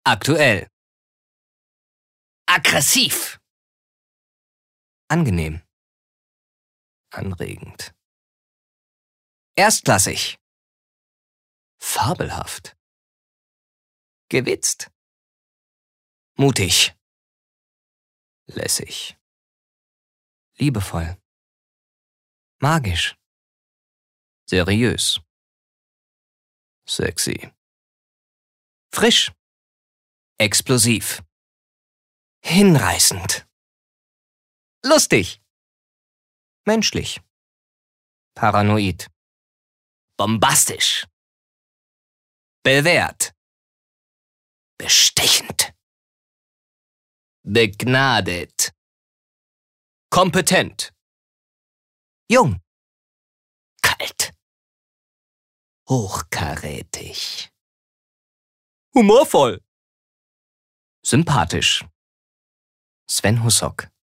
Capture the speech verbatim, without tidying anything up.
Aktuell. Aggressiv. Angenehm. Anregend. Erstklassig. Fabelhaft. Gewitzt. Mutig. Lässig. Liebevoll. Magisch. Seriös. Sexy. Frisch. Explosiv. Hinreißend. Lustig. Menschlich. Paranoid. Bombastisch. Bewährt. Bestechend. Begnadet. Kompetent. Jung. Kalt. Hochkarätig. Humorvoll. Sympathisch. Sven Hussock.